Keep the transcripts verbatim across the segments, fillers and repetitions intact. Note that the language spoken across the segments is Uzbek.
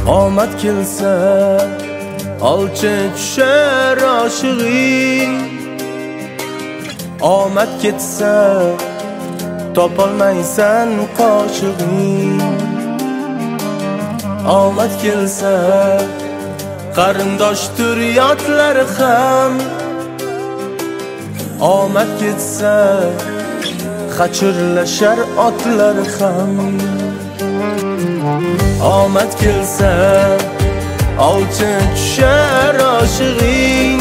omad kelsa olcha tushar oshig'ing, omad ketsa topolmaysan qoshig'ing. Omad kelsa qarindoshdir yotlari ham, omad ketsa qachirlashar otlar ham. Omad kelsa olcha tushar oshig'ing,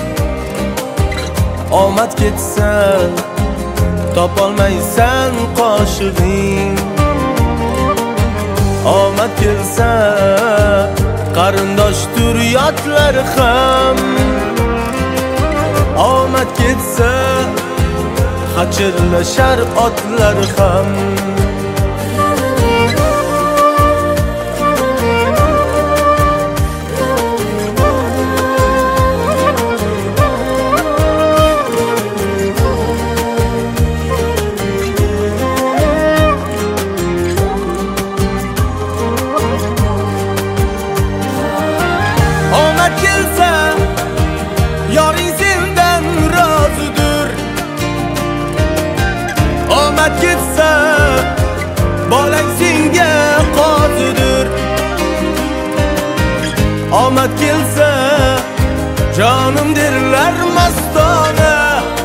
omad ketsa topolmaysan qoshig'ing. Omad kelsa qarindoshdir yotlari ham, omad ketsa qachirlashar otlar ham. Omad kelsa yoring sendan rozidir, omad ketsa bolang senga qozidir. Omad kelsa jonim derlar mastona,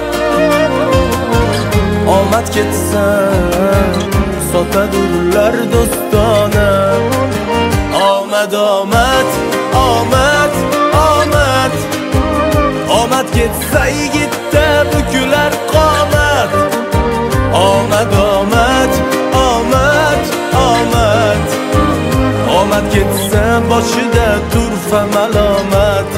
omad ketsa sotadirlar do'stona. Omad omad omad omad, omad ketsa yigitda bukular qomat. Omad omad omad omad, omad ketsa boshida turfa malomat.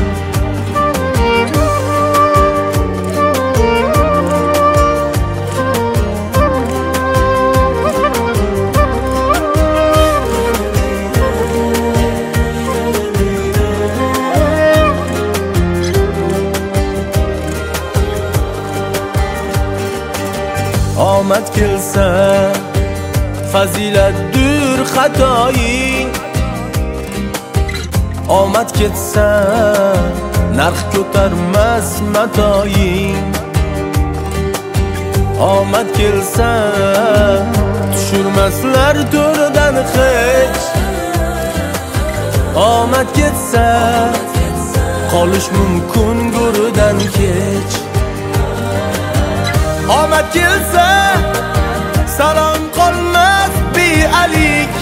Omad kelsa fazilatdir xatoying, omad ketsa narx ko'tarmas matoying. Omad kelsa tushirmaslar to'ridan hech, omad ketsa qolish mumkin go'ridan kech. Omad kelsa salom qolmas bealik,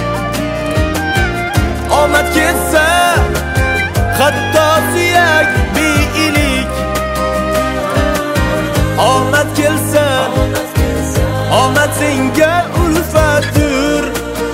omad ketsa hatto suyak beilik. Omad kelsa omad senga ulfatdir,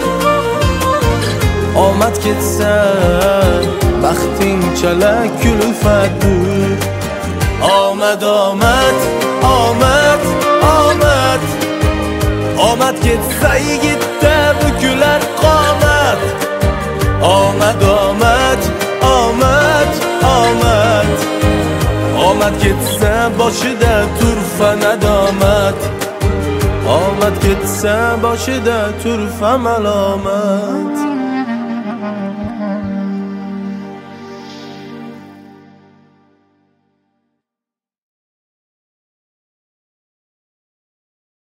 omad ketsa baxting chala kulfatdir. Omad omad omad omad, omad ketsa yigitda bukular qomat. Omad omad omad omad, omad ketsa boshida turfa nadomat. Omad ketsa boshida turfa malomat.